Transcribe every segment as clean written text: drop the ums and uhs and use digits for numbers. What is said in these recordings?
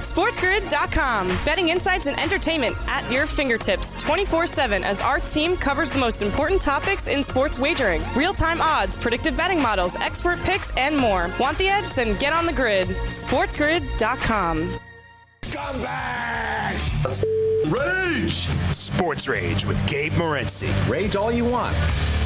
SportsGrid.com. Betting insights and entertainment at your fingertips 24/7 as our team covers the most important topics in sports wagering. Real-time odds, predictive betting models, expert picks, and more. Want the edge? Then get on the grid. SportsGrid.com. Scumbags! Rage! Sports Rage with Gabe Morency. Rage all you want.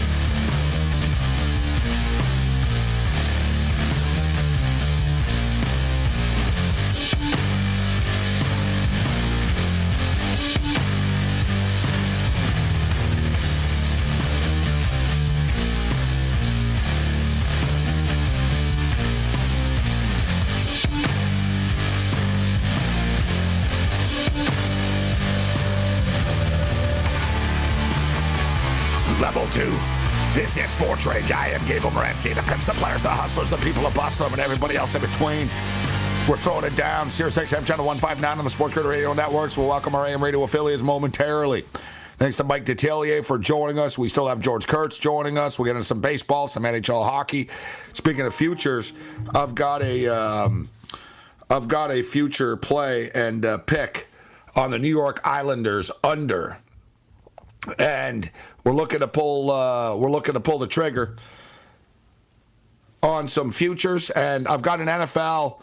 Level 2. This is Sports Rage. I am Gabe Morency. The pimps, the players, the hustlers, the people who bust them, and everybody else in between. We're throwing it down. Sirius XM Channel 159 on the Sports Grid Radio Networks. We'll welcome our AM radio affiliates momentarily. Thanks to Mike Detillier for joining us. We still have George Kurtz joining us. We'll get into some baseball, some NHL hockey. Speaking of futures, I've got a future play and pick on the New York Islanders under. And we're looking to pull the trigger on some futures, and I've got an NFL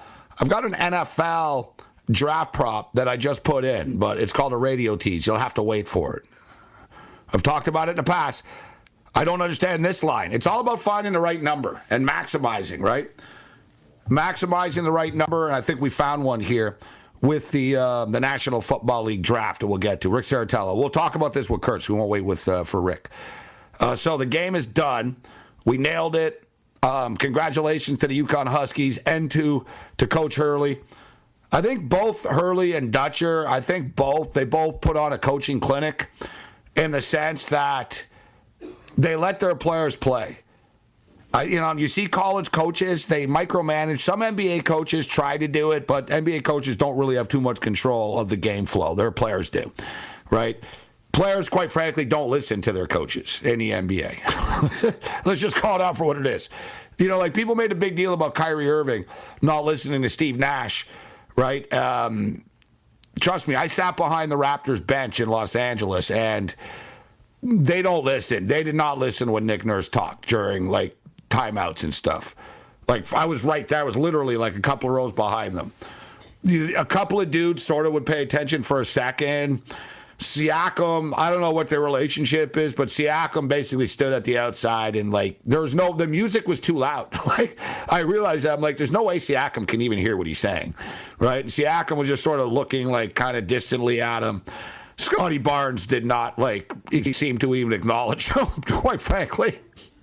draft prop that I just put in, but it's called a radio tease. You'll have to wait for it. I've talked about it in the past. I don't understand this line. It's all about finding the right number and maximizing, right? Maximizing the right number, and I think we found one here with the National Football League draft that we'll get to. Rick Saratella. We'll talk about this with Kurtz. We won't wait for Rick. So the game is done. We nailed it. Congratulations to the UConn Huskies and to Coach Hurley. I think both Hurley and Dutcher, they both put on a coaching clinic in the sense that they let their players play. You see college coaches, they micromanage. Some NBA coaches try to do it, but NBA coaches don't really have too much control of the game flow. Their players do, right? Players, quite frankly, don't listen to their coaches in the NBA. Let's just call it out for what it is. People made a big deal about Kyrie Irving not listening to Steve Nash, right? Trust me, I sat behind the Raptors bench in Los Angeles, and they don't listen. They did not listen when Nick Nurse talked during, timeouts and stuff. I was right there. I was literally a couple of rows behind them. A couple of dudes sort of would pay attention for a second. Siakam, I don't know what their relationship is, but Siakam basically stood at the outside and the music was too loud. I realized that. I'm there's no way Siakam can even hear what he's saying, right? And Siakam was just sort of looking kind of distantly at him. Scotty Barnes did not he seemed to even acknowledge him, quite frankly.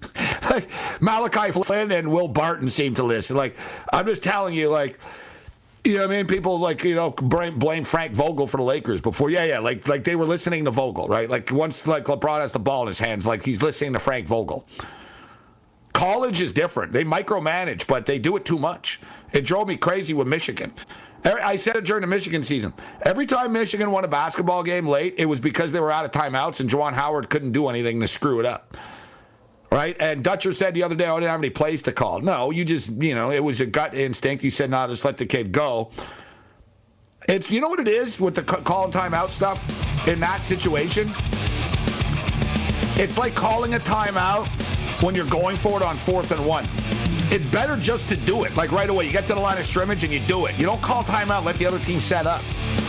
Malachi Flynn and Will Barton seem to listen. I'm just telling you, you know what I mean? People blame Frank Vogel for the Lakers before. Yeah. They were listening to Vogel, right? Once LeBron has the ball in his hands, he's listening to Frank Vogel. College is different. They micromanage, but they do it too much. It drove me crazy with Michigan. I said it during the Michigan season. Every time Michigan won a basketball game late, it was because they were out of timeouts and Juwan Howard couldn't do anything to screw it up. Right? And Dutcher said the other day, I didn't have any plays to call. No, you just, it was a gut instinct. He said, no, just let the kid go. It's, you know what it is with the call and timeout stuff in that situation? It's like calling a timeout when you're going for it on 4th and 1. It's better just to do it, right away. You get to the line of scrimmage and you do it. You don't call timeout, let the other team set up.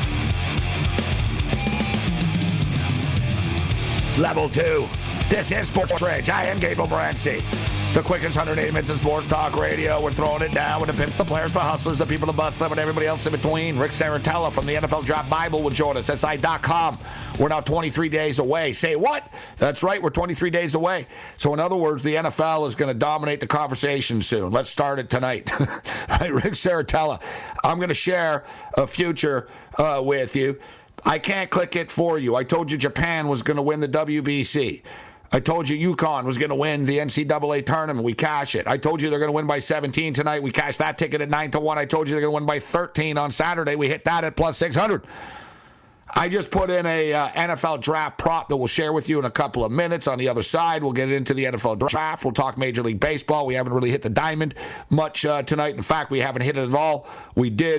Level 2. This is Sports Rage. I am Gabe Morency. The quickest 180 minutes in sports talk radio. We're throwing it down with the pimps, the players, the hustlers, the people who bust them, and everybody else in between. Rick Saratella from the NFL Draft Bible will join us. SI.com. We're now 23 days away. Say what? That's right. We're 23 days away. So in other words, the NFL is going to dominate the conversation soon. Let's start it tonight. Right, Rick Saratella. I'm going to share a future with you. I can't click it for you. I told you Japan was going to win the WBC. I told you UConn was going to win the NCAA tournament. We cash it. I told you they're going to win by 17 tonight. We cashed that ticket at 9-1. I told you they're going to win by 13 on Saturday. We hit that at plus 600. I just put in a NFL draft prop that we'll share with you in a couple of minutes. On the other side, we'll get into the NFL draft. We'll talk Major League Baseball. We haven't really hit the diamond much tonight. In fact, we haven't hit it at all. We did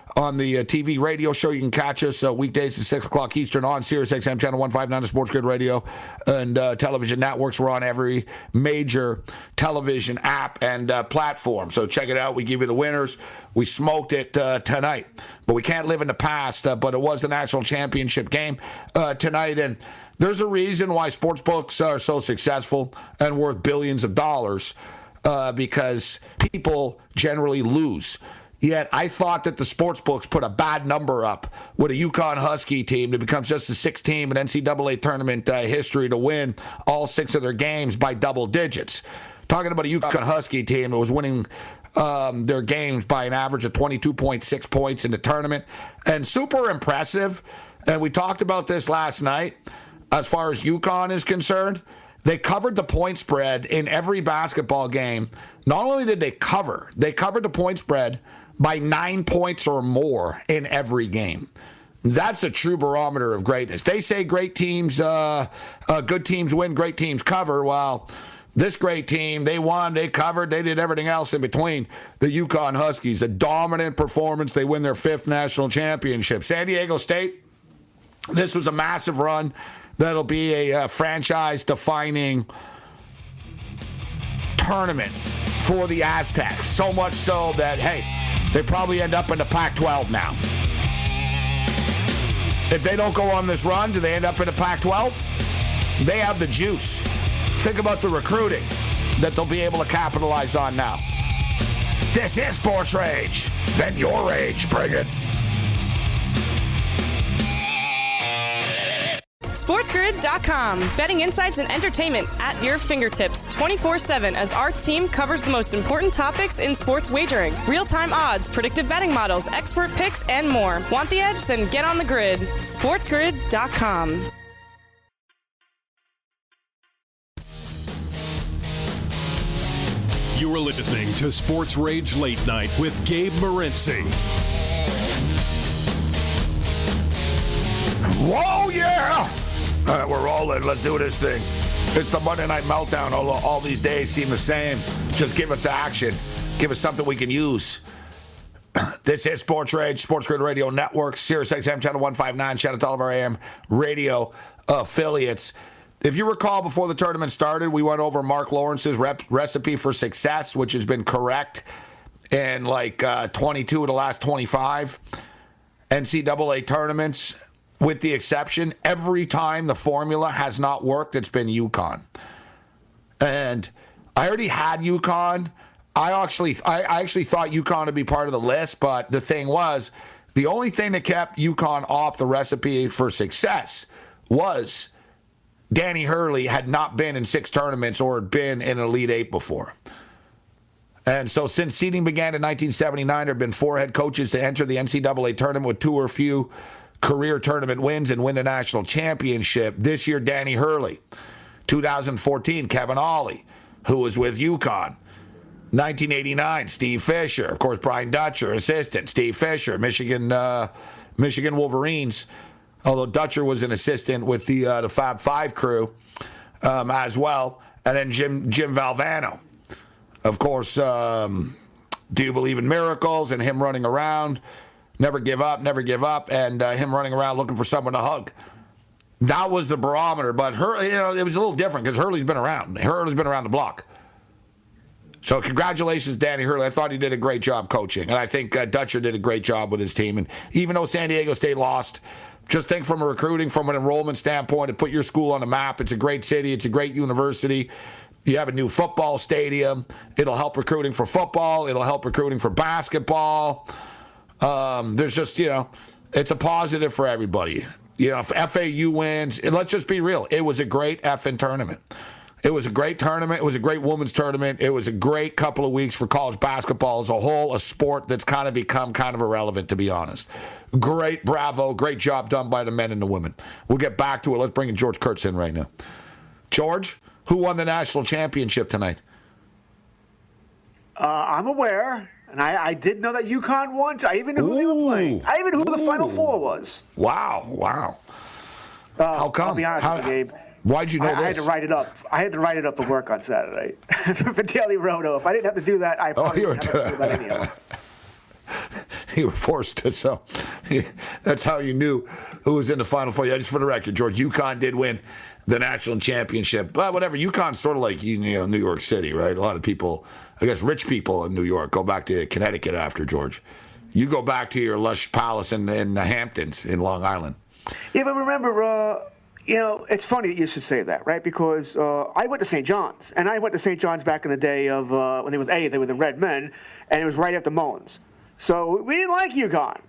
on the TV radio show. You can catch us weekdays at 6 o'clock Eastern on Sirius XM Channel 159, the Sports Grid Radio and television networks. We're on every major television app and platform. So check it out. We give you the winners. We smoked it tonight. But we can't live in the past. But it was the national championship game tonight. And there's a reason why sportsbooks are so successful and worth billions of dollars, because people generally lose. Yet I thought that the sportsbooks put a bad number up with a UConn Husky team that becomes just the sixth team in NCAA tournament history to win all 6 of their games by double digits. Talking about a UConn Husky team that was winning their games by an average of 22.6 points in the tournament. And super impressive. And we talked about this last night. As far as UConn is concerned, they covered the point spread in every basketball game. Not only did they covered the point spread by 9 points or more in every game. That's a true barometer of greatness. They say great teams, good teams win, great teams cover. Well, this great team, they won, they covered, they did everything else in between. The UConn Huskies, a dominant performance. They win their 5th national championship. San Diego State, this was a massive run. That'll be a franchise-defining tournament for the Aztecs. So much so that, hey, they probably end up in the Pac-12 now. If they don't go on this run, do they end up in the Pac-12? They have the juice. Think about the recruiting that they'll be able to capitalize on now. This is Sports Rage. Then your rage, bring it. SportsGrid.com. Betting insights and entertainment at your fingertips 24/7 as our team covers the most important topics in sports wagering. Real-time odds, predictive betting models, expert picks, and more. Want the edge? Then get on the grid. SportsGrid.com. You are listening to Sports Rage Late Night with Gabe Morency. Whoa, yeah! All right, we're rolling. Let's do this thing. It's the Monday Night Meltdown. All these days seem the same. Just give us action. Give us something we can use. This is Sports Rage, Sports Grid Radio Network, Sirius XM Channel 159. Shout out to all of our AM radio affiliates. If you recall, before the tournament started, we went over Mark Lawrence's recipe for success, which has been correct in 22 of the last 25 NCAA tournaments. With the exception, every time the formula has not worked, it's been UConn. And I already had UConn. I actually thought UConn would be part of the list, but the thing was, the only thing that kept UConn off the recipe for success was Danny Hurley had not been in 6 tournaments or had been in an Elite 8 before. And so since seeding began in 1979, there have been 4 head coaches to enter the NCAA tournament with 2 or few career tournament wins and win the national championship. This year, Danny Hurley. 2014, Kevin Ollie, who was with UConn. 1989, Steve Fisher. Of course, Brian Dutcher, assistant. Steve Fisher, Michigan Wolverines. Although Dutcher was an assistant with the Fab Five crew as well. And then Jim Valvano. Of course, Do You Believe in Miracles and him running around. Never give up, and him running around looking for someone to hug. That was the barometer, but it was a little different because Hurley's been around. Hurley's been around the block. So congratulations, Danny Hurley. I thought he did a great job coaching, and I think Dutcher did a great job with his team. And even though San Diego State lost, just think from a recruiting, from an enrollment standpoint, to put your school on the map. It's a great city. It's a great university. You have a new football stadium. It'll help recruiting for football. It'll help recruiting for basketball. There's just, it's a positive for everybody. If FAU wins, let's just be real. It was a great effing tournament. It was a great tournament. It was a great women's tournament. It was a great couple of weeks for college basketball as a whole, a sport that's kind of become kind of irrelevant, to be honest. Great, bravo, great job done by the men and the women. We'll get back to it. Let's bring in George Kurtz in right now. George, who won the national championship tonight? I'm aware. And I did know that UConn won. I even knew who they were playing. I even knew who the Final Four was. Wow. How come? I'll be honest with you, Gabe. Why'd you know this? I had to write it up. I had to write it up for work on Saturday for Daily Roto. If I didn't have to do that, I probably wouldn't have to do that anyhow. you were forced to. So that's how you knew who was in the Final Four. Yeah, just for the record, George, UConn did win the national championship. But whatever, UConn's sort of like New York City, right? A lot of people, I guess rich people in New York, go back to Connecticut after, George. You go back to your lush palace in the Hamptons in Long Island. Yeah, but remember, it's funny that you should say that, right? Because I went to St. John's, and I went to St. John's back in the day of when they were the Red Men, and it was right after Mullins. So we didn't like UConn.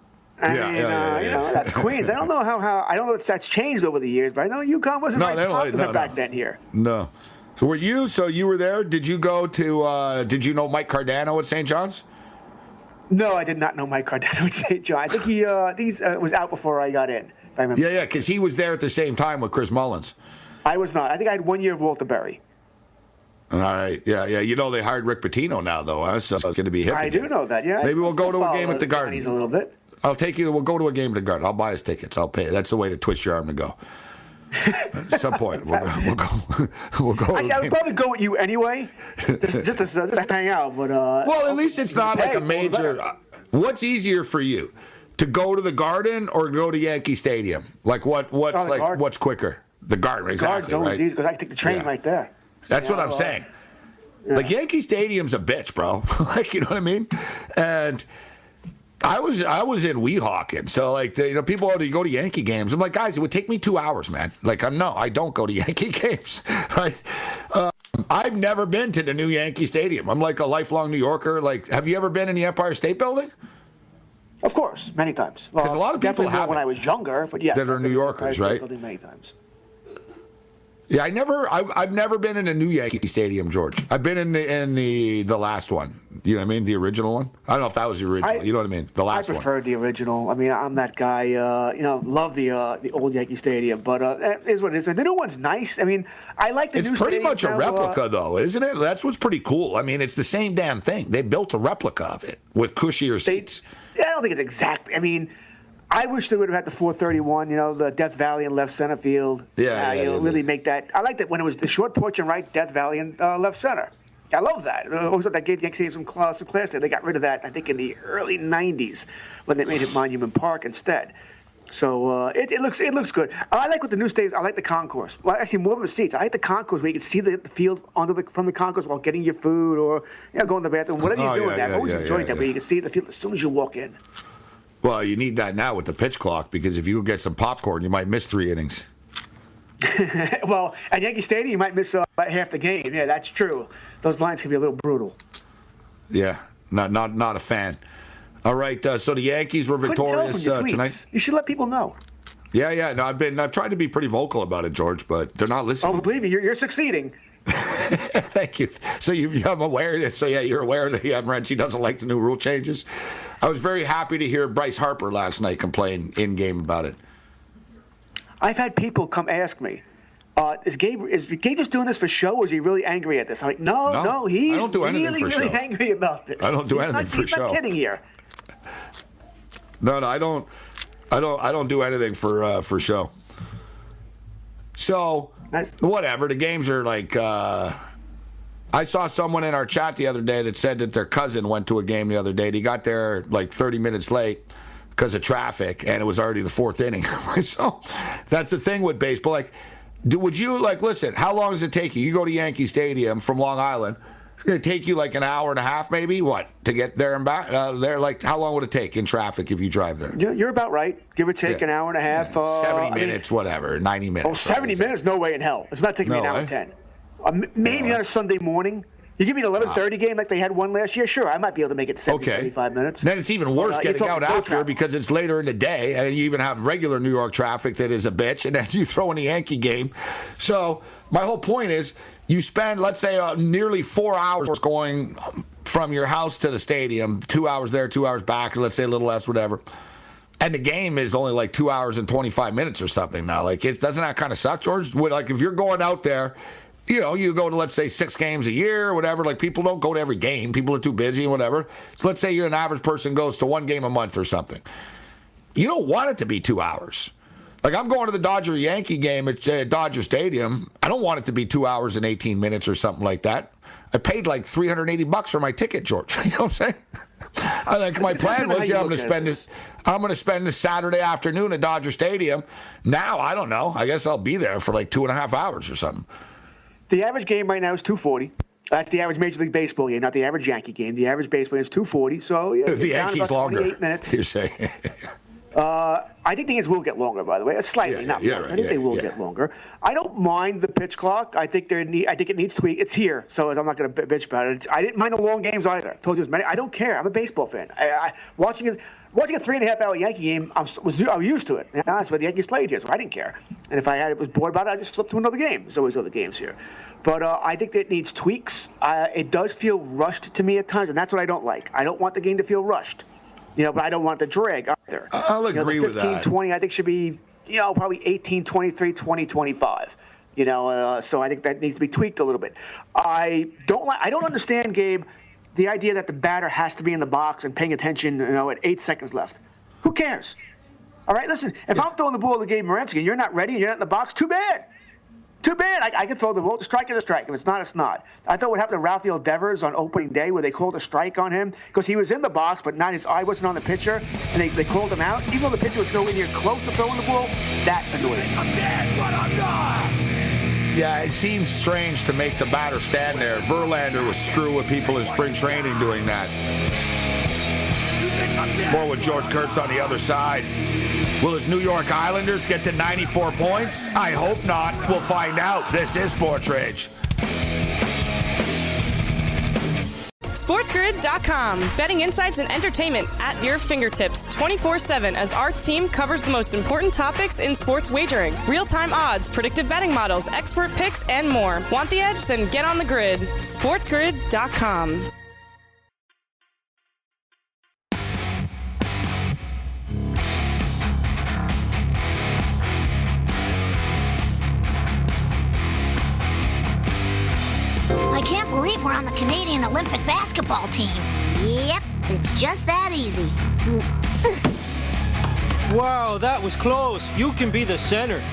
That's Queens. I don't know I don't know if that's changed over the years, but I know UConn wasn't popular back then here. No. So you were there? Did you go to, did you know Mike Cardano at St. John's? No, I did not know Mike Cardano at St. John. I think he was out before I got in, if I remember. Yeah, because he was there at the same time with Chris Mullins. I was not. I think I had 1 year of Walter Berry. All right. Yeah. You know they hired Rick Pitino now, though, huh? So it's going to be hip again. Do know that, yeah. Maybe we'll go to a game at the Garden. A little bit. I'll take you. We'll go to a game at the Garden. I'll buy us tickets. I'll pay. That's the way to twist your arm to go. At some point, we'll go. Actually, I would probably go with you anyway, just to hang out. But well, at least it's not like a major. What's easier for you, to go to the Garden or go to Yankee Stadium? Like what's quicker? The Garden, exactly. Garden's always easy because I can take the train right there. That's what I'm saying. Yeah. Like Yankee Stadium's a bitch, bro. Like, you know what I mean? And I was in Weehawken, so like people go to Yankee games. I'm like, guys, it would take me 2 hours, man. Like I don't go to Yankee games, right? I've never been to the new Yankee Stadium. I'm like a lifelong New Yorker. Like, have you ever been in the Empire State Building? Of course, many times. Because a lot of people have when I was younger, but yes, that are New Yorkers, right? Building many times. Yeah, I've never been in a new Yankee Stadium, George. I've been in the last one. You know what I mean? The original one. I don't know if that was the original. You know what I mean? The last one. I preferred the original. I mean, I'm that guy. Love the old Yankee Stadium, but it is what it is. The new one's nice. I mean, I like the new. It's pretty much a replica, though, isn't it? That's what's pretty cool. I mean, it's the same damn thing. They built a replica of it with cushier seats. I don't think it's exactly. I mean, I wish they would have had the 431, the Death Valley in left center field. Really make that. I liked it when it was the short porch and right, Death Valley and left center. I love that. Also, that gave the Yankees some class there. They got rid of that, I think, in the early 90s when they made it Monument Park instead. So it looks good. I like with the new stadiums. I like the concourse. Well, actually, more of the seats. I like the concourse where you can see the field from the concourse while getting your food or going to the bathroom. Whatever you're doing, I've always enjoyed that where you can see the field as soon as you walk in. Well, you need that now with the pitch clock because if you get some popcorn, you might miss 3 innings. Well, at Yankee Stadium, you might miss half the game. Yeah, that's true. Those lines can be a little brutal. Yeah, not a fan. All right, so the Yankees were victorious tonight. You should let people know. Yeah. No, I've tried to be pretty vocal about it, George, but they're not listening. Oh, believe me, you're succeeding. Thank you. So I'm aware. So you're aware that Renzi doesn't like the new rule changes. I was very happy to hear Bryce Harper last night complain in game about it. I've had people come ask me, is Gabe just doing this for show, or is he really angry at this? I'm like, no, he's really angry about this. I don't do anything for show. He's not kidding here. No, I don't do anything for show. So, nice. Whatever. The games are like. I saw someone in our chat the other day that said that their cousin went to a game the other day. He got there like 30 minutes late because of traffic, and it was already the 4th inning. So that's the thing with baseball. Like, would you listen? How long does it take you? You go to Yankee Stadium from Long Island. It's going to take you like an hour and a half, maybe. What to get there and back? How long would it take in traffic if you drive there? You're about right. Give or take an hour and a half. 70 minutes, whatever. 90 minutes. Oh, 70 minutes? No way in hell. It's not taking me an hour and 10. Maybe on a Sunday morning. You give me an 11:30 game like they had one last year, sure, I might be able to make it 75 minutes. Then it's even worse getting out after because it's later in the day, and you even have regular New York traffic that is a bitch, and then you throw in a Yankee game. So my whole point is you spend, let's say, nearly 4 hours going from your house to the stadium, 2 hours there, 2 hours back, let's say a little less, whatever. And the game is only like 2 hours and 25 minutes or something now. Like, doesn't that kind of suck, George? Like, if you're going out there, you go to, let's say, 6 games a year or whatever. Like, people don't go to every game. People are too busy and whatever. So let's say you're an average person goes to 1 game a month or something. You don't want it to be 2 hours. Like, I'm going to the Dodger-Yankee game at Dodger Stadium. I don't want it to be 2 hours and 18 minutes or something like that. I paid like $380 for my ticket, George. You know what I'm saying? My plan was, I'm going to spend this Saturday afternoon at Dodger Stadium. Now, I don't know. I guess I'll be there for like 2.5 hours or something. The average game right now is 240. That's the average Major League Baseball game, not the average Yankee game. The average baseball game is 240. So the Yankees longer. 28 minutes. You're saying? I think the games will get longer, by the way. Slightly, not more. Right, I think they will get longer. I don't mind the pitch clock. I think it needs tweak. It's here, so I'm not going to bitch about it. I didn't mind the long games either. I told you as many. I don't care. I'm a baseball fan. Watching a 3.5-hour Yankee game, I was used to it. That's what the Yankees played here, so I didn't care. And if I was bored about it, I just flipped to another game. There's always other games here. But I think that it needs tweaks. It does feel rushed to me at times, and that's what I don't like. I don't want the game to feel rushed. But I don't want the drag either. I'll agree with that. 15-20, I think should be, probably 18-23, 20-25. So I think that needs to be tweaked a little bit. I don't understand, Gabe, the idea that the batter has to be in the box and paying attention, at 8 seconds left. Who cares? All right, listen, if I'm throwing the ball to Gabe Morency and you're not ready and you're not in the box, too bad. Too bad. I can throw the ball. The strike is a strike. If it's not, it's not. I thought what happened to Rafael Devers on opening day where they called a strike on him because he was in the box, but not his eye wasn't on the pitcher, and they called him out. Even though the pitcher was nowhere near close to throwing the ball, that annoyed me. I'm dead, but I'm not. Yeah, it seems strange to make the batter stand there. Verlander was screwing with people in spring training doing that. More with George Kurtz on the other side. Will his New York Islanders get to 94 points? I hope not. We'll find out. This is Sports Rage. SportsGrid.com. Betting insights and entertainment at your fingertips 24/7 as our team covers the most important topics in sports wagering. Real-time odds, predictive betting models, expert picks, and more. Want the edge? Then get on the grid. SportsGrid.com. I can't believe we're on the Canadian Olympic basketball team. Yep, it's just that easy. Wow, that was close. You can be the center.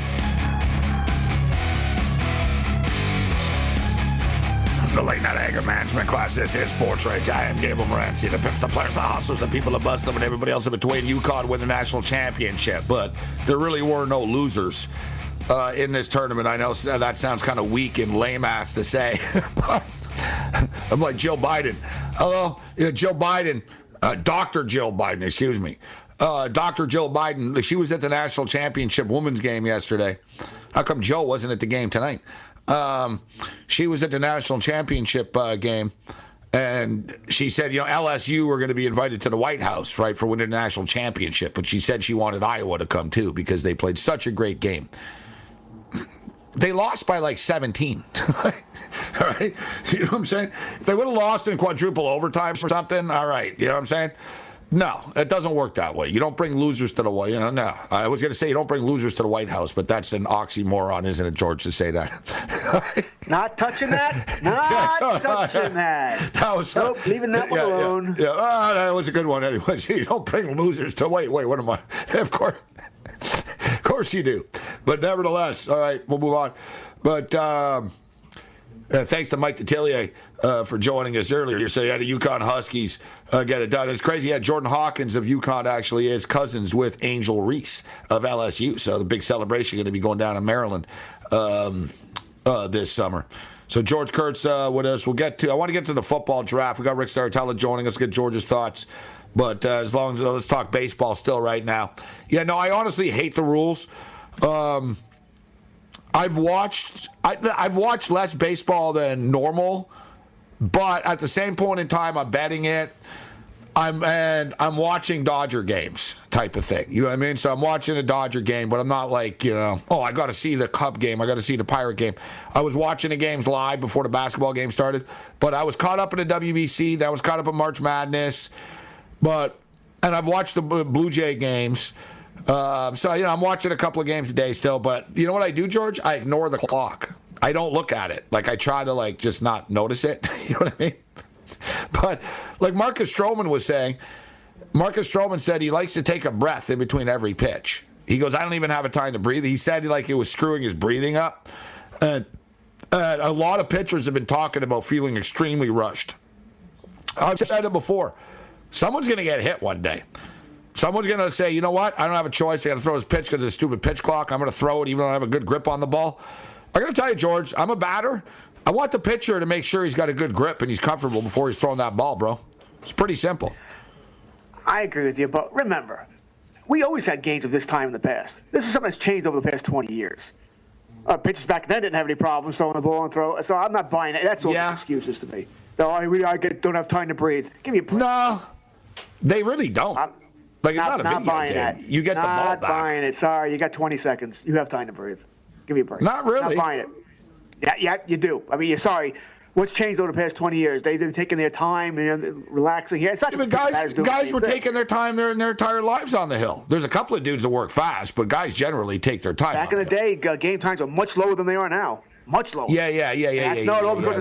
The late night anger management class. This is Sports Rage. I am Gabriel Morency, the pimps, the players, the hustlers, the people that bust them, and everybody else in between. UConn win the national championship, but there really were no losers in this tournament. I know that sounds kind of weak and lame-ass to say, but I'm like Joe Biden. Hello? Yeah, Joe Biden. Dr. Jill Biden, excuse me. Dr. Jill Biden, she was at the national championship women's game yesterday. How come Joe wasn't at the game tonight? She was at the national championship game, and she said, LSU were going to be invited to the White House, right, for winning the national championship. But she said she wanted Iowa to come, too, because they played such a great game. They lost by like 17. All right? You know what I'm saying? If they would have lost in quadruple overtime or something, all right. You know what I'm saying? No, it doesn't work that way. You don't bring losers to the White House. No. I was going to say you don't bring losers to the White House, but that's an oxymoron, isn't it, George, to say that? Not touching that. Not touching that. That was nope, leaving that one alone. Yeah. That was a good one anyway. You don't bring losers to wait, what am I? Of course you do. But nevertheless, all right, we'll move on. But thanks to Mike Detillier for joining us earlier. So you had the UConn Huskies get it done. It's crazy. Yeah, Jordan Hawkins of UConn actually is cousins with Angel Reese of LSU. So the big celebration going to be going down in Maryland this summer. So George Kurtz with us. I want to get to the football draft. We got Rick Saratella joining us. Get George's thoughts. But as long as let's talk baseball still right now. Yeah, no, I honestly hate the rules. I've watched less baseball than normal, but at the same point in time, I'm betting it. I'm watching Dodger games type of thing. You know what I mean? So I'm watching a Dodger game, but I'm not like, I got to see the Cub game. I got to see the Pirate game. I was watching the games live before the basketball game started, but I was caught up in the WBC. I was caught up in March Madness, and I've watched the Blue Jay games. So I'm watching a couple of games a day still, but you know what I do, George? I ignore the clock. I don't look at it. Like I try to just not notice it. You know what I mean? But like Marcus Stroman was saying, Marcus Stroman said he likes to take a breath in between every pitch. He goes, I don't even have a time to breathe. He said it was screwing his breathing up. And a lot of pitchers have been talking about feeling extremely rushed. I've said it before. Someone's going to get hit one day. Someone's going to say, you know what? I don't have a choice. I got to throw this pitch because of the stupid pitch clock. I'm going to throw it even though I have a good grip on the ball. I got to tell you, George, I'm a batter. I want the pitcher to make sure he's got a good grip and he's comfortable before he's throwing that ball, bro. It's pretty simple. I agree with you, but remember, we always had games of this time in the past. This is something that's changed over the past 20 years. Pitchers back then didn't have any problems throwing the ball and throw. So I'm not buying it. That's all excuses to me. No, I don't have time to breathe. Give me a break. No, they really don't. It's not a video buying game. That. You get the ball back. Not buying it. Sorry, you got 20 seconds. You have time to breathe. Give me a break. Not really. Not buying it. Yeah, you do. I mean, you're sorry. What's changed over the past 20 years? They've been taking their time and relaxing here. It's not just guys were taking their time their entire lives on the hill. There's a couple of dudes that work fast, but guys generally take their time. Back in the day, game times were much lower than they are now. Much lower. Yeah. That's not all because of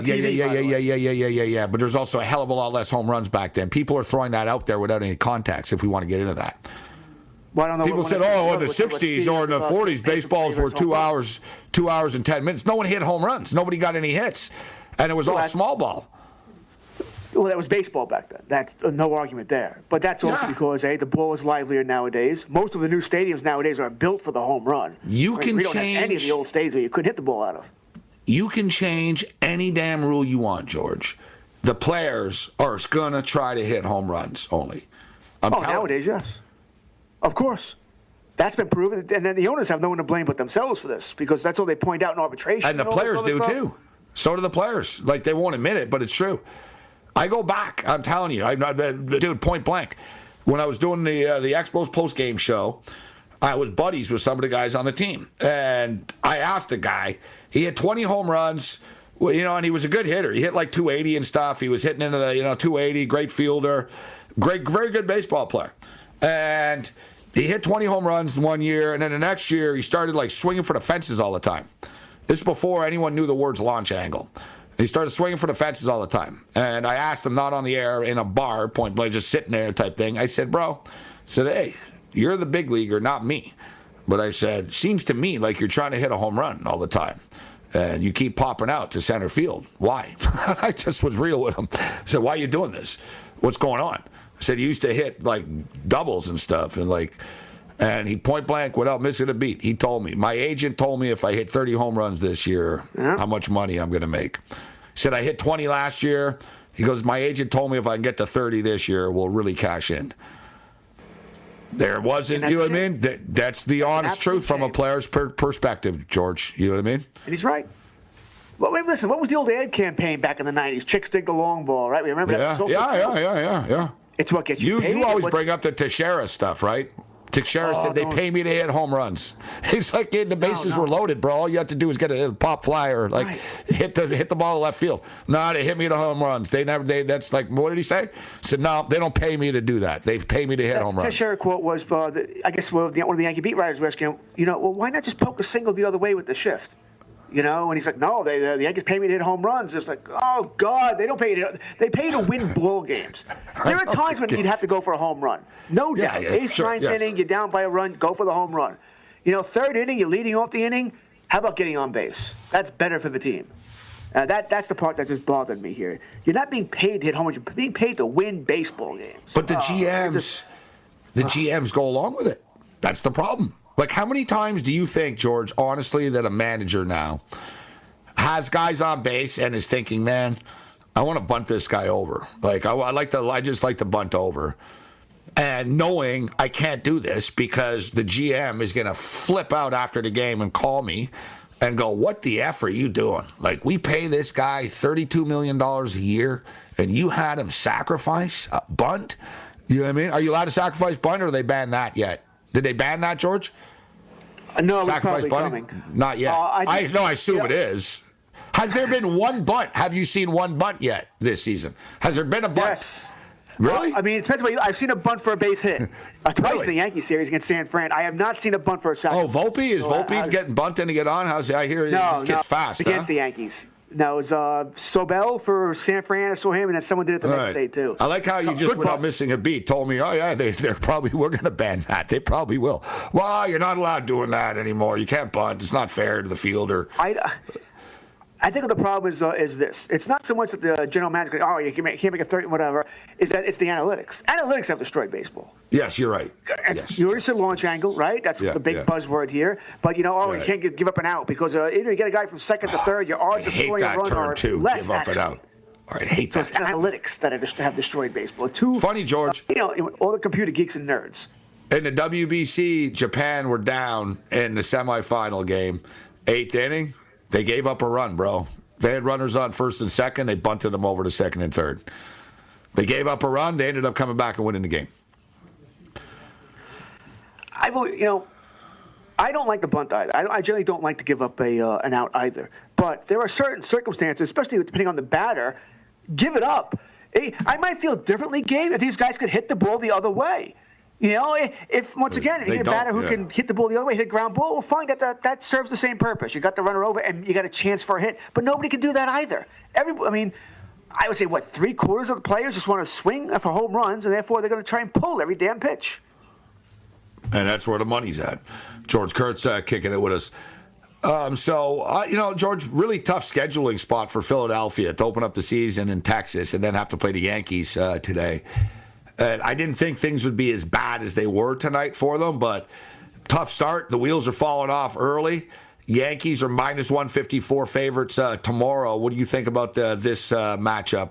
TV. Yeah. But there's also a hell of a lot less home runs back then. People are throwing that out there without any contacts. If we want to get into that. Well, I don't know. People said, in the 60s or in the 40s, baseballs were 2 hours and 10 minutes. No one hit home runs. Nobody got any hits. And it was all small ball. Well, that was baseball back then. That's no argument there. But that's also because the ball is livelier nowadays. Most of the new stadiums nowadays are built for the home run. We don't have any of the old stadiums where you couldn't hit the ball out of. You can change any damn rule you want, George. The players are going to try to hit home runs only. Nowadays, yes. Of course. That's been proven. And then the owners have no one to blame but themselves for this because that's all they point out in arbitration. And the players do, too. So do the players. Like, they won't admit it, but it's true. I go back. I'm telling you. Dude, point blank. When I was doing the Expos post-game show, I was buddies with some of the guys on the team. And I asked the guy, he had 20 home runs, and he was a good hitter. He hit like 280 and stuff. He was hitting into the, 280, great fielder, very good baseball player. And he hit 20 home runs 1 year, and then the next year he started like swinging for the fences all the time. This is before anyone knew the words launch angle. He started swinging for the fences all the time. And I asked him, not on the air, in a bar, point blank, just sitting there type thing. I said, hey, you're the big leaguer, not me. But I said, seems to me like you're trying to hit a home run all the time. And you keep popping out to center field. Why? I just was real with him. I said, why are you doing this? What's going on? I said, he used to hit like doubles and stuff. And he point blank, without missing a beat, he told me, my agent told me if I hit 30 home runs this year, how much money I'm going to make. He said, I hit 20 last year. He goes, my agent told me if I can get to 30 this year, we'll really cash in. There wasn't, you know what I mean? That's the honest truth from a player's perspective, George. You know what I mean? And he's right. Well, wait, listen, what was the old ad campaign back in the 90s? Chicks dig the long ball, right? Remember that? Yeah. It's what gets you paid. You always bring up the Teixeira stuff, right? Teixeira said they pay me to hit home runs. It's like the bases were loaded, bro. All you have to do is get a pop fly or hit the ball to left field. No, they hit me to home runs. That's like, what did he say? He said, no, they don't pay me to do that. They pay me to hit home runs. Teixeira quote was, I guess one of the Yankee beat writers was asking him, why not just poke a single the other way with the shift? And he's like, no, the Yankees pay me to hit home runs. It's like, oh, God, they don't pay you they pay you to win ball games. There are times when you'd have to go for a home run. No doubt. Eighth, ninth inning, you're down by a run, go for the home run. Third inning, you're leading off the inning. How about getting on base? That's better for the team. That's the part that just bothered me here. You're not being paid to hit home runs. You're being paid to win baseball games. But the GMs go along with it. That's the problem. Like, how many times do you think, George, honestly, that a manager now has guys on base and is thinking, man, I want to bunt this guy over. Like, I just like to bunt over. And knowing I can't do this because the GM is going to flip out after the game and call me and go, what the F are you doing? Like, we pay this guy $32 million a year, and you had him sacrifice a bunt? You know what I mean? Are you allowed to sacrifice bunt, or do they ban that yet? Did they ban that, George? No, it's probably coming. Not yet. I assume it is. Has there been one bunt? Have you seen one bunt yet this season? Has there been a bunt? Yes. Really? It depends. I've seen a bunt for a base hit twice in the Yankee series against San Fran. I have not seen a bunt for a sacrifice. Oh, Volpe? Is Volpe getting bunted to get on? I hear he just gets fast. Against the Yankees. No, it was Sobel for San Fran. I saw him, and then someone did it the next day, too. I like how you just, without missing a beat, told me, oh, yeah, they're probably, we're going to ban that. They probably will. Well, you're not allowed doing that anymore. You can't bunt. It's not fair to the fielder. I think the problem is this. It's not so much that the general manager, you can't make a 30, whatever. Is that it's the analytics. Analytics have destroyed baseball. Yes, you're right. Yes. You already said launch angle, right? That's the big buzzword here. But, you can't give up an out because you get a guy from second to third, your odds of scoring a run are less. Give up an out. All right, hate that. So it's analytics that have destroyed baseball. Funny, George. All the computer geeks and nerds. In the WBC, Japan were down in the semifinal game. 8th inning, they gave up a run, bro. They had runners on first and second. They bunted them over to second and third. They gave up a run. They ended up coming back and winning the game. I don't like the bunt either. I generally don't like to give up an out either. But there are certain circumstances, especially depending on the batter, give it up. I might feel differently, Gabe, if these guys could hit the ball the other way. If you get a batter who can hit the ball the other way, hit a ground ball, well, fine, that serves the same purpose. You got the runner over, and you got a chance for a hit. But nobody can do that either. I would say, 3/4 of the players just want to swing for home runs, and therefore they're going to try and pull every damn pitch. And that's where the money's at. George Kurtz kicking it with us. George, really tough scheduling spot for Philadelphia to open up the season in Texas and then have to play the Yankees today. And I didn't think things would be as bad as they were tonight for them, but tough start. The wheels are falling off early. Yankees are minus 154 favorites tomorrow. What do you think about this matchup?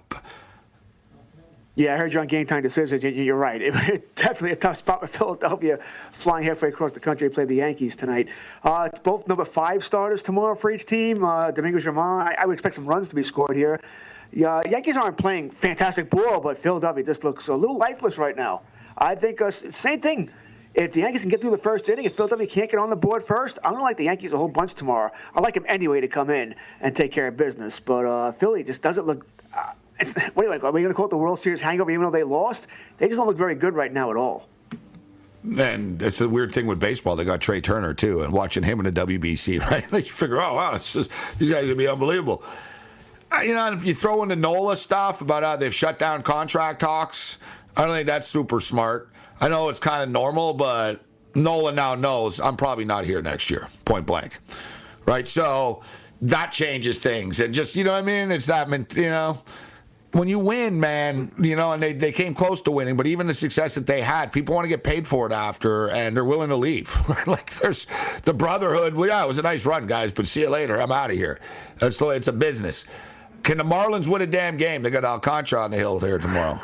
Yeah, I heard you on Game Time Decisions. You're right. It's definitely a tough spot with Philadelphia flying halfway across the country to play the Yankees tonight. It's both number 5 starters tomorrow for each team. Domingo Germán, I would expect some runs to be scored here. Yankees aren't playing fantastic ball, but Philadelphia just looks a little lifeless right now. I think same thing. If the Yankees can get through the first inning, if Philadelphia can't get on the board first, I'm going to like the Yankees a whole bunch tomorrow. I like them anyway to come in and take care of business. But Philly just doesn't look what do you like? Are we going to call it the World Series hangover even though they lost? They just don't look very good right now at all. And it's a weird thing with baseball. They got Trey Turner, too, and watching him in the WBC, right? Like you figure, it's just, these guys are going to be unbelievable. You throw in the NOLA stuff about how they've shut down contract talks. I don't think that's super smart. I know it's kind of normal, but NOLA now knows I'm probably not here next year, point blank. Right? So that changes things. And just, it's that, when you win, man, and they came close to winning, but even the success that they had, people want to get paid for it after, and they're willing to leave. Right? Like there's the brotherhood. Well, it was a nice run, guys, but see you later. I'm out of here. It's a business. Can the Marlins win a damn game? They got Alcantara on the hill here tomorrow.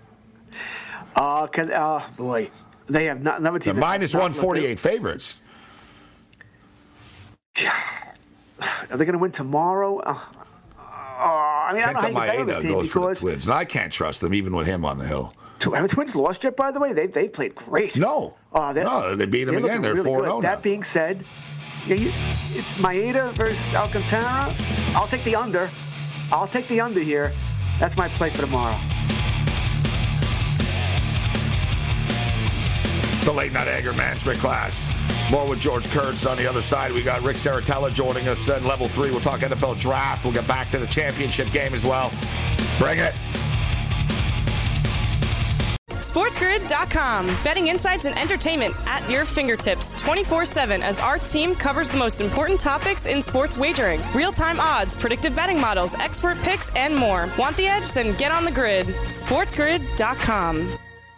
Boy, they have another team. They're minus 148 favorites. Are they going to win tomorrow? I don't know how you bet this team because the Twins, and I can't trust them even with him on the hill. Have the Twins lost yet? By the way, they played great. No, they beat them again. They're 4-0 now. That being said, it's Maeda versus Alcantara. I'll take the under. I'll take the under here. That's my play for tomorrow. The late night anger management class. More with George Kurtz. On the other side, we got Rick Saratella joining us in level 3. We'll talk NFL draft. We'll get back to the championship game as well. Bring it. SportsGrid.com. Betting insights and entertainment at your fingertips 24/7 as our team covers the most important topics in sports wagering. Real-time odds, predictive betting models, expert picks, and more. Want the edge? Then get on the grid. SportsGrid.com.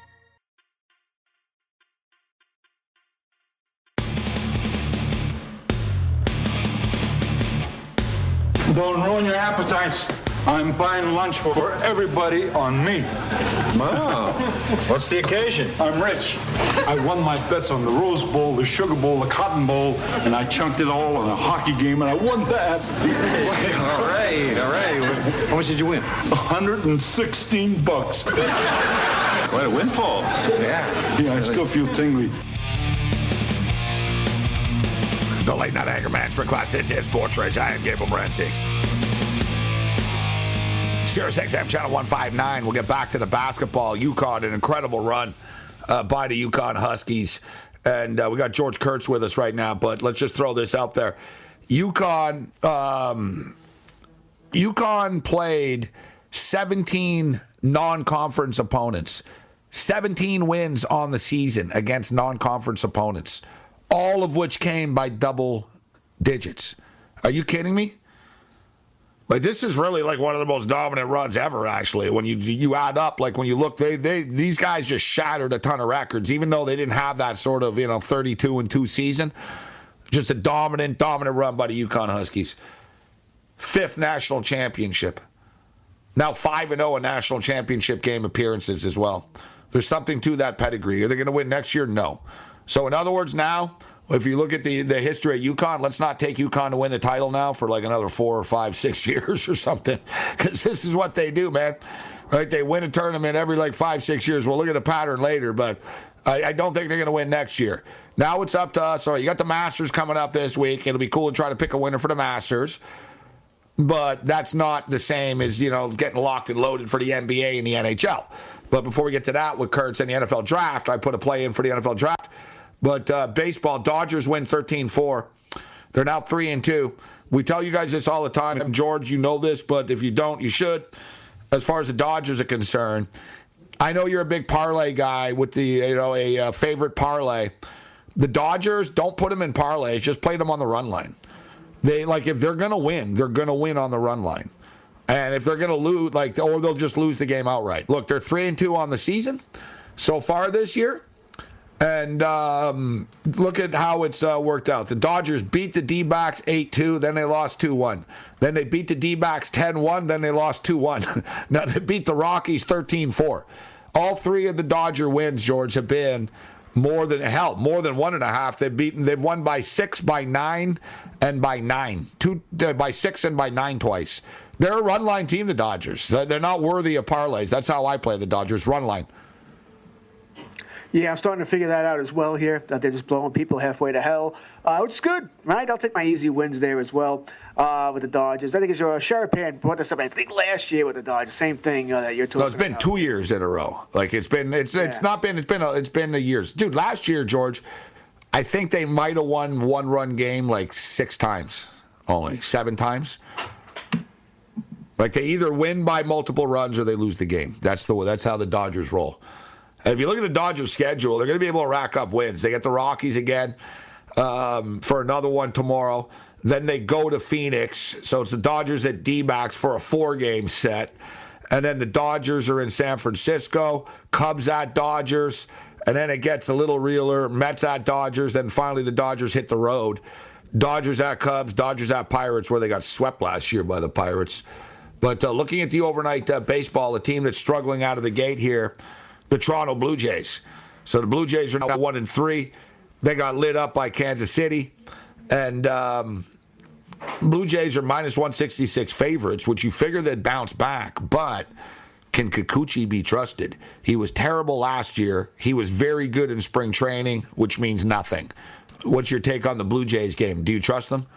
Don't ruin your appetites. I'm buying lunch for everybody on me. Wow. What's the occasion? I'm rich. I won my bets on the Rose Bowl, the Sugar Bowl, the Cotton Bowl, and I chunked it all on a hockey game, and I won that. All right. How much did you win? $116. What a windfall. Yeah, I still feel tingly. The late night anger management class. This is Sports Rage. I am Gabriel Morency. Sirius XM channel 159. We'll get back to the basketball. UConn, an incredible run by the UConn Huskies. And we got George Kurtz with us right now, but let's just throw this out there. UConn played 17 non-conference opponents. 17 wins on the season against non-conference opponents, all of which came by double digits. Are you kidding me? Like, this is really like one of the most dominant runs ever, actually. When you add up, like when you look, these guys just shattered a ton of records, even though they didn't have that sort of 32-2 season. Just a dominant run by the UConn Huskies. 5th national championship. Now 5-0 in national championship game appearances as well. There's something to that pedigree. Are they going to win next year? No. So in other words, now, if you look at the history of UConn, let's not take UConn to win the title now for like another 4 or 5, 6 years or something, because this is what they do, man. Right? They win a tournament every like 5, 6 years. We'll look at the pattern later, but I don't think they're going to win next year. Now it's up to us. All right, you got the Masters coming up this week. It'll be cool to try to pick a winner for the Masters, but that's not the same as getting locked and loaded for the NBA and the NHL. But before we get to that, with Kurtz and the NFL draft, I put a play in for the NFL draft. But baseball, Dodgers win 13-4. They're now 3-2. We tell you guys this all the time. George, you know this, but if you don't, you should. As far as the Dodgers are concerned, I know you're a big parlay guy with a favorite parlay. The Dodgers, don't put them in parlays. Just play them on the run line. If they're going to win, they're going to win on the run line. And if they're going to lose, or they'll just lose the game outright. Look, they're 3-2 on the season so far this year. And look at how it's worked out. The Dodgers beat the D-backs 8-2, then they lost 2-1. Then they beat the D-backs 10-1, then they lost 2-1. Now they beat the Rockies 13-4. All 3 of the Dodger wins, George, have been more than 1.5. They've won by 6, by 9, and by 9. By 6 and by 9 twice. They're a run line team, the Dodgers. They're not worthy of parlays. That's how I play the Dodgers, run line. Yeah, I'm starting to figure that out as well here, that they're just blowing people halfway to hell, which is good, right? I'll take my easy wins there as well with the Dodgers. I think it's Sharapan brought this up, I think, last year with the Dodgers. Same thing that you're talking about. No, it's been 2 years in a row. It's been the years. Dude, last year, George, I think they might have won one-run game 6 times only, 7 times. They either win by multiple runs or they lose the game. That's how the Dodgers roll. And if you look at the Dodgers' schedule, they're going to be able to rack up wins. They get the Rockies again for another one tomorrow. Then they go to Phoenix. So it's the Dodgers at D-backs for a 4-game set. And then the Dodgers are in San Francisco. Cubs at Dodgers. And then it gets a little realer. Mets at Dodgers. Then finally the Dodgers hit the road. Dodgers at Cubs. Dodgers at Pirates, where they got swept last year by the Pirates. But looking at the overnight baseball, a team that's struggling out of the gate here, the Toronto Blue Jays. So the Blue Jays are now 1-3. They got lit up by Kansas City. And Blue Jays are -166 favorites, which you figure they'd bounce back. But can Kikuchi be trusted? He was terrible last year. He was very good in spring training, which means nothing. What's your take on the Blue Jays game? Do you trust them?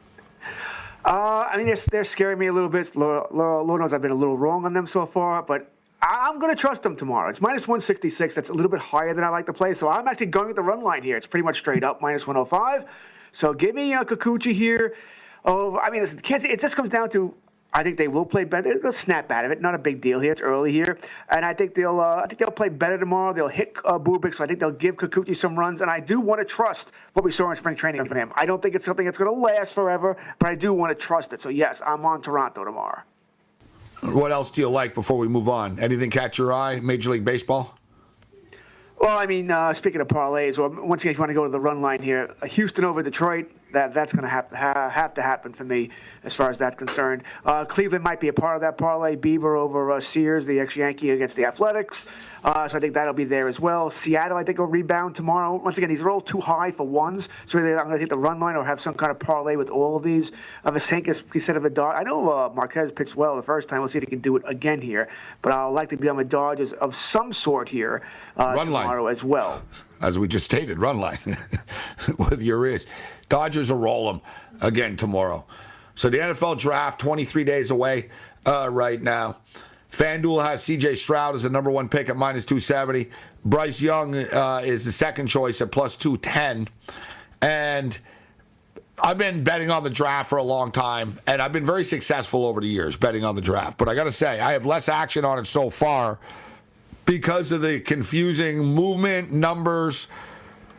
They're scaring me a little bit. Lord knows I've been a little wrong on them so far, but I'm going to trust them tomorrow. It's -166. That's a little bit higher than I like to play, so I'm actually going with the run line here. It's pretty much straight up, -105. So give me Kikuchi here. Listen, it just comes down to, I think they will play better. They'll snap out of it. Not a big deal here. It's early here, and I think they'll play better tomorrow. They'll hit Bubik, so I think they'll give Kikuchi some runs. And I do want to trust what we saw in spring training from him. I don't think it's something that's going to last forever, but I do want to trust it. So yes, I'm on Toronto tomorrow. What else do you like before we move on? Anything catch your eye? Major League Baseball? Well, speaking of parlays, or once again, if you want to go to the run line here, Houston over Detroit, that's going to have to happen for me as far as that's concerned. Cleveland might be a part of that parlay. Bieber over Sears, the ex-Yankee against the Athletics. So I think that'll be there as well. Seattle, I think, will rebound tomorrow. Once again, these are all too high for ones, so either I'm going to take the run line or have some kind of parlay with all of these. Vasenkas instead of the Dodgers. I know Marquez pitched well the first time. We'll see if he can do it again here. But I'll like to be on the Dodgers of some sort here tomorrow as well. As we just stated, run line with your ears. Dodgers will roll them again tomorrow. So the NFL draft, 23 days away right now. FanDuel has C.J. Stroud as the number 1 pick at -270. Bryce Young is the second choice at +210. And I've been betting on the draft for a long time, and I've been very successful over the years betting on the draft. But I got to say, I have less action on it so far because of the confusing movement, numbers,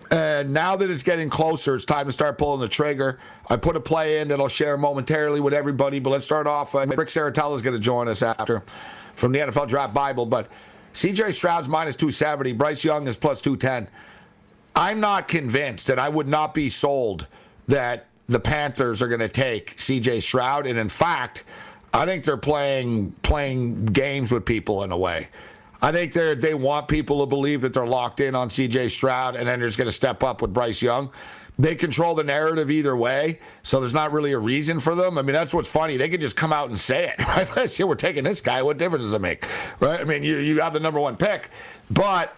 And now that it's getting closer, it's time to start pulling the trigger. I put a play in that I'll share momentarily with everybody, but let's start off. Rick Saratella is going to join us after from the NFL Draft Bible. But C.J. Stroud's minus 270. Bryce Young is plus 210. I'm not convinced, and I would not be sold that the Panthers are going to take C.J. Stroud. And in fact, I think they're playing games with people in a way. I think they want people to believe that they're locked in on C.J. Stroud, and then they're just going to step up with Bryce Young. They control the narrative either way, so there's not really a reason for them. I mean, that's what's funny. They could just come out and say it, right? Let's say we're taking this guy. What difference does it make, right? I mean, you have the number one pick, but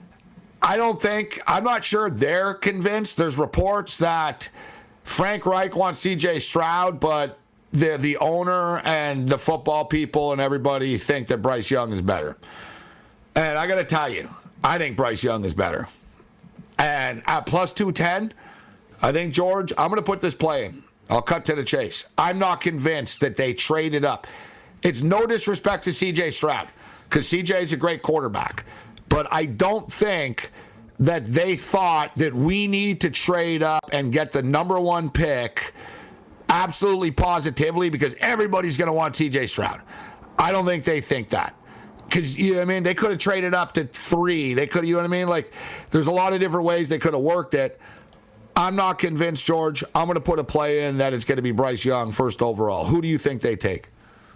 I'm not sure they're convinced. There's reports that Frank Reich wants C.J. Stroud, but the owner and the football people and everybody think that Bryce Young is better. And I got to tell you, I think Bryce Young is better. And at plus 210, I think, George, I'm going to put this play in. I'll cut to the chase. I'm not convinced that they traded up. It's no disrespect to C.J. Stroud, because C.J. is a great quarterback. But I don't think that they thought that we need to trade up and get the number one pick absolutely positively because everybody's going to want C.J. Stroud. I don't think they think that. Because, you know what I mean, they could have traded up to 3. They could, you know what I mean? Like, there's a lot of different ways they could have worked it. I'm not convinced, George. I'm going to put a play in that it's going to be Bryce Young first overall. Who do you think they take?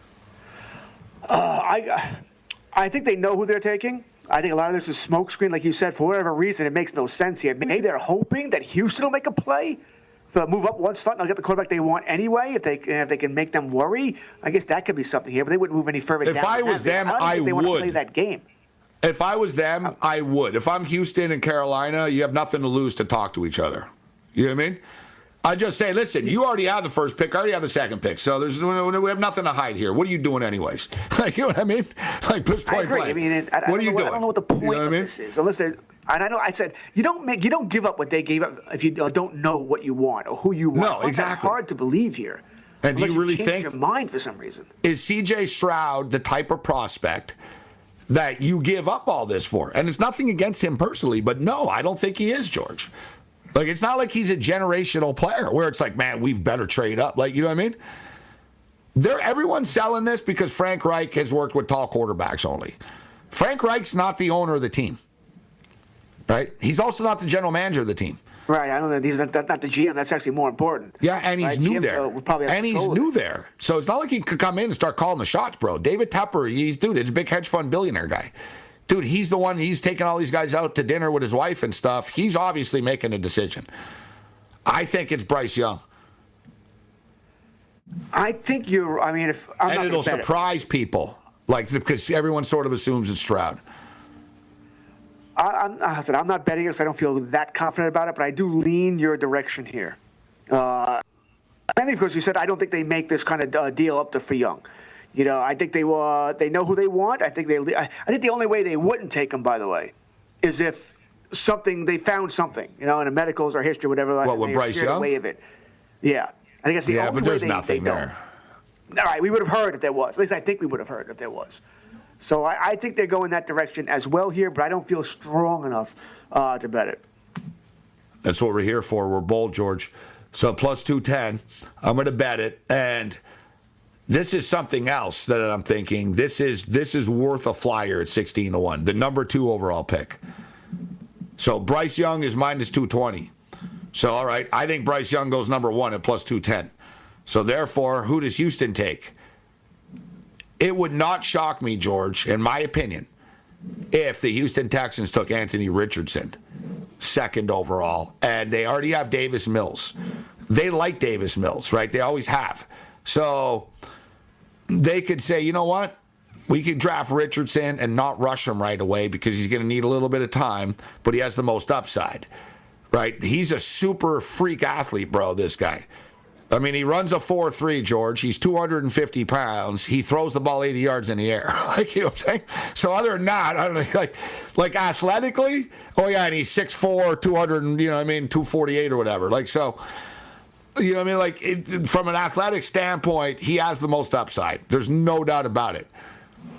I think they know who they're taking. I think a lot of this is smokescreen, like you said. For whatever reason, it makes no sense here. Maybe they're hoping that Houston will make a play. They'll move up one slot and they'll get the quarterback they want anyway. If they can make them worry, I guess that could be something here. But they wouldn't move any further down. If I was them, I would. They want to play that game. If I was them, I would. If I'm Houston and Carolina, you have nothing to lose to talk to each other. You know what I mean? I just say, listen, you already have the first pick. I already have the second pick. So we have nothing to hide here. What are you doing anyways? Like, you know what I mean? Like, just point blank. I mean, what are you doing? I don't know what the point of this is. Unless they're... And I know I said you don't give up what they gave up if you don't know what you want or who you want. No, exactly. That's hard to believe here. And do you really think your mind for some reason? Is C.J. Stroud the type of prospect that you give up all this for? And it's nothing against him personally, but no, I don't think he is, George. Like, it's not like he's a generational player where it's like, man, we've better trade up. Like, you know what I mean? Everyone's selling this because Frank Reich has worked with tall quarterbacks only. Frank Reich's not the owner of the team. Right? He's also not the general manager of the team. Right. I don't know. He's not the GM. That's actually more important. Yeah, and he's new there. There. So it's not like he could come in and start calling the shots, bro. David Tepper, he's a big hedge fund billionaire guy. Dude, he's the one, he's taking all these guys out to dinner with his wife and stuff. He's obviously making a decision. I think it's Bryce Young. I think you're, I mean, if I'm and it'll surprise people, like, because everyone sort of assumes it's Stroud. I'm not betting it because I don't feel that confident about it, but I do lean your direction here. Mainly because you said I don't think they make this kind of deal up for Young. You know, I think they know who they want. I think the only way they wouldn't take him, by the way, is if they found something, you know, in the medicals or history, whatever. What, with Bryce Young? Away of it. Yeah, I think that's the only way. Yeah, but there's nothing there. All right, we would have heard if there was. At least I think we would have heard if there was. So I think they're going that direction as well here, but I don't feel strong enough to bet it. That's what we're here for. We're bold, George. So plus 210, I'm going to bet it. And this is something else that I'm thinking. This is worth a flyer at 16-1, the number 2 overall pick. So Bryce Young is minus 220. So, all right, I think Bryce Young goes number 1 at plus 210. So, therefore, who does Houston take? It would not shock me, George, in my opinion, if the Houston Texans took Anthony Richardson, 2nd overall, and they already have Davis Mills. They like Davis Mills, right? They always have. So they could say, you know what? We could draft Richardson and not rush him right away because he's going to need a little bit of time, but he has the most upside, right? He's a super freak athlete, bro, this guy. I mean, he runs a 4.3, George. He's 250 pounds. He throws the ball 80 yards in the air. Like, you know what I'm saying? So other than that, I don't know, like athletically, oh yeah, and he's 6'4", 200, you know what I mean, 248 or whatever. Like, so, you know what I mean? Like, from an athletic standpoint, he has the most upside. There's no doubt about it.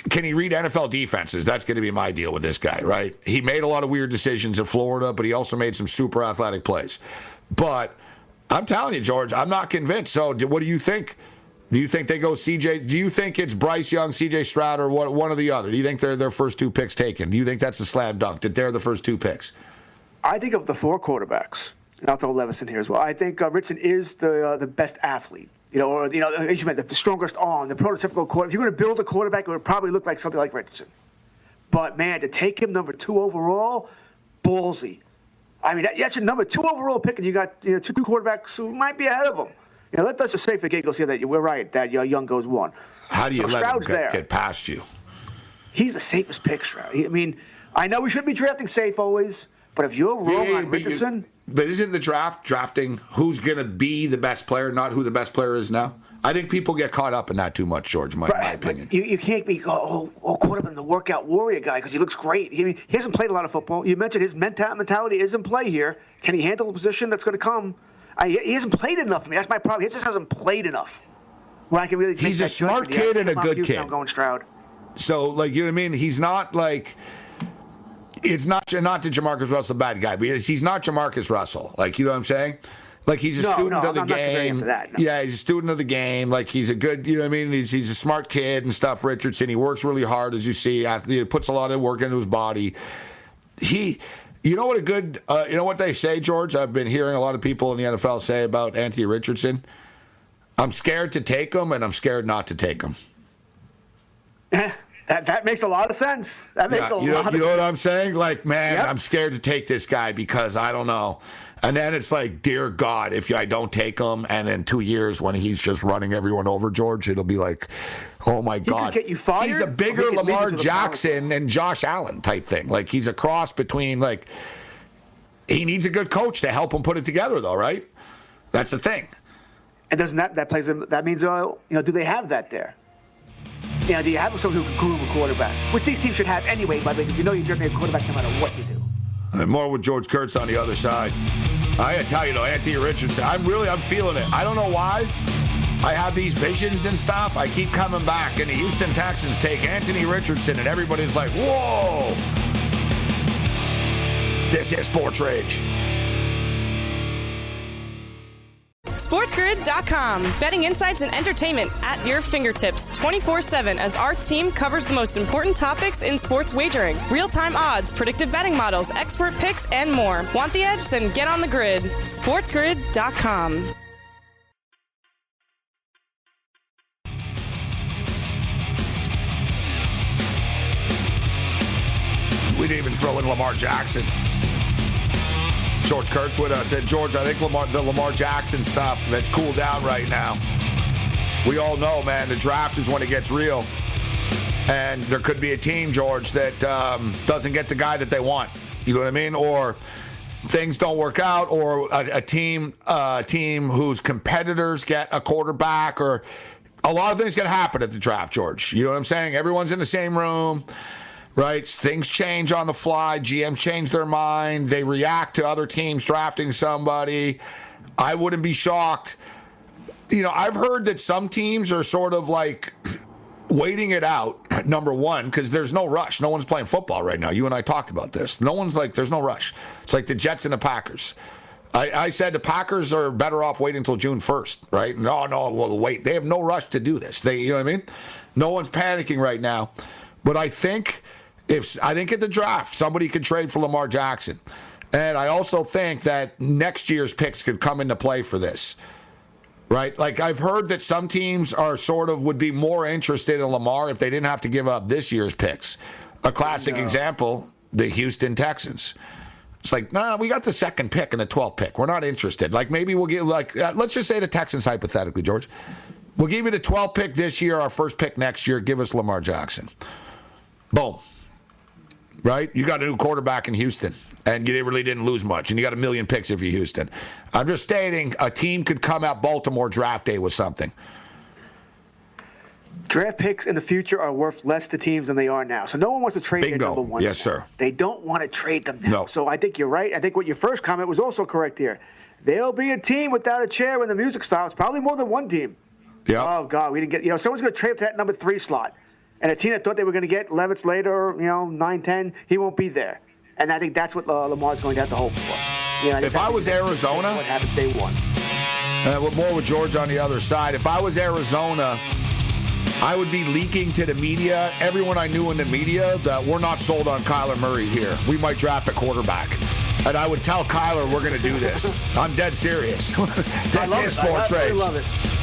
can he read NFL defenses? That's going to be my deal with this guy, right? He made a lot of weird decisions in Florida, but he also made some super athletic plays. But I'm telling you, George, I'm not convinced. So what do you think? Do you think they go CJ? Do you think it's Bryce Young, CJ Stroud, or one or the other? Do you think they're their first 2 picks taken? Do you think that's a slam dunk, that they're the first 2 picks? I think of the 4 quarterbacks, and I'll throw Levis in here as well. I think Richardson is the best athlete. As you meant, the strongest arm, the prototypical quarterback. If you're going to build a quarterback, it would probably look like something like Richardson. But, man, to take him number 2 overall, ballsy. I mean, that's your number 2 overall pick, and you got 2 quarterbacks who might be ahead of him. Let's just say for giggles here that we're right, that Young goes 1. How do you let him get past you? He's the safest pick, Stroud. I mean, I know we shouldn't be drafting safe always, but if you're wrong on Richardson... But isn't the drafting who's going to be the best player, not who the best player is now? I think people get caught up in that too much, George, in my opinion. You can't be caught up in the workout warrior guy because he looks great. He hasn't played a lot of football. You mentioned his mentality is in play here. Can he handle the position that's going to come? He hasn't played enough for me. That's my problem. He just hasn't played enough. Where I can really He's a smart kid and a good kid. I'm going Stroud. So, you know what I mean? He's not like... It's not that Jamarcus Russell a bad guy, but he's not Jamarcus Russell. You know what I'm saying? He's a student of the game. Yeah, he's a student of the game. He's a good, you know what I mean? He's a smart kid and stuff, Richardson. He works really hard, as you see. He puts a lot of work into his body. You know what they say, George? I've been hearing a lot of people in the NFL say about Anthony Richardson. I'm scared to take him, and I'm scared not to take him. That makes a lot of sense. That makes a lot of sense. You know what I'm saying? I'm scared to take this guy because I don't know. And then it's dear God, if I don't take him, and in 2 years when he's just running everyone over, George, it'll be oh my God. He could get you fired. He's a bigger Lamar Jackson and Josh Allen type thing. He's a cross between, he needs a good coach to help him put it together, though, right? That's the thing. And doesn't that means, do they have that there? Do you have someone who can groom a quarterback? Which these teams should have anyway, by the way, you're going to be a quarterback no matter what you do. And more with George Kurtz on the other side. I got to tell you, Anthony Richardson, I'm feeling it. I don't know why. I have these visions and stuff. I keep coming back, and the Houston Texans take Anthony Richardson, and everybody's like, whoa. This is Sports Rage. SportsGrid.com. Betting insights and entertainment at your fingertips 24/7 as our team covers the most important topics in sports wagering. Real-time odds, predictive betting models, expert picks, and more. Want the edge? Then get on the grid. SportsGrid.com. We didn't even throw in Lamar Jackson. George Kurtz with us said, George, I think the Lamar Jackson stuff, that's cooled down right now. We all know, man, the draft is when it gets real. And there could be a team, George, that doesn't get the guy that they want. You know what I mean? Or things don't work out, or a team whose competitors get a quarterback, or a lot of things can happen at the draft, George. You know what I'm saying? Everyone's in the same room. Right? Things change on the fly. GMs change their mind. They react to other teams drafting somebody. I wouldn't be shocked. I've heard that some teams are sort of waiting it out, number one, because there's no rush. No one's playing football right now. You and I talked about this. No one's there's no rush. It's like the Jets and the Packers. I said the Packers are better off waiting until June 1st, right? No, well, wait. They have no rush to do this. You know what I mean? No one's panicking right now. But I think at the draft, somebody could trade for Lamar Jackson. And I also think that next year's picks could come into play for this. Right? I've heard that some teams would be more interested in Lamar if they didn't have to give up this year's picks. A classic example, the Houston Texans. It's we got the second pick and the 12th pick. We're not interested. Maybe we'll get, let's just say the Texans hypothetically, George. We'll give you the 12th pick this year, our first pick next year. Give us Lamar Jackson. Boom. Right? You got a new quarterback in Houston, and you really didn't lose much, and you got 1 million picks if you're Houston. I'm just stating a team could come out Baltimore draft day with something. Draft picks in the future are worth less to teams than they are now. So no one wants to trade their number one. Yes, sir. They don't want to trade them now. No. So I think you're right. I think what your first comment was also correct here. There'll be a team without a chair when the music stops, probably more than one team. Yeah. Oh, God, we didn't get, someone's going to trade to that number 3 slot. And a team that thought they were going to get Levis later, 9-10, he won't be there. And I think that's what Lamar's going to have to hope for. If I was Arizona, what happens day one. More with George on the other side. If I was Arizona, I would be leaking to the media, everyone I knew in the media, that we're not sold on Kyler Murray here. We might draft a quarterback. And I would tell Kyler we're going to do this. I'm dead serious. This is Sports Rage. I love it.